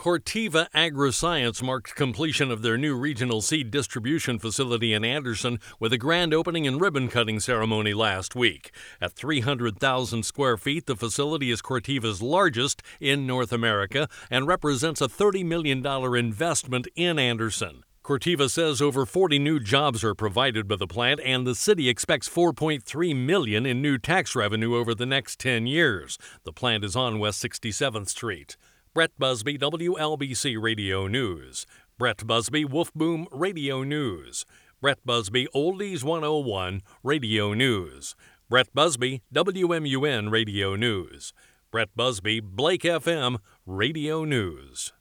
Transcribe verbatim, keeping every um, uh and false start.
Corteva Agriscience marked completion of their new regional seed distribution facility in Anderson with a grand opening and ribbon-cutting ceremony last week. At three hundred thousand square feet, the facility is Corteva's largest in North America and represents a thirty million dollars investment in Anderson. Corteva says over forty new jobs are provided by the plant, and the city expects four point three million dollars in new tax revenue over the next ten years. The plant is on West sixty-seventh Street. Brett Busby, W L B C Radio News. Brett Busby, Wolf Boom Radio News. Brett Busby, Oldies one oh one Radio News. Brett Busby, W M U N Radio News. Brett Busby, Blake F M Radio News.